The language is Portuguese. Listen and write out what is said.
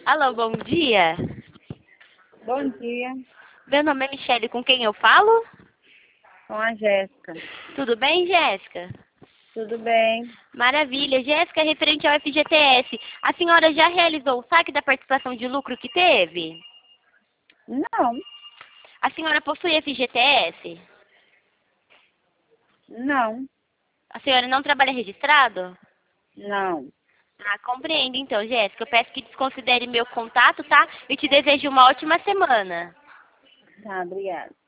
Alô, bom dia. Bom dia, Meu nome é Michele, com quem eu falo? com a Jéssica. Tudo bem, Jéssica? Tudo bem? Maravilha. Jéssica, referente ao FGTS, a senhora já realizou o saque da participação de lucro que teve? Não, A senhora possui FGTS? não, A senhora não trabalha registrado? não. Ah, compreendo então, Jéssica. Eu peço que desconsidere meu contato, tá? E te desejo uma ótima semana. Tá, obrigada.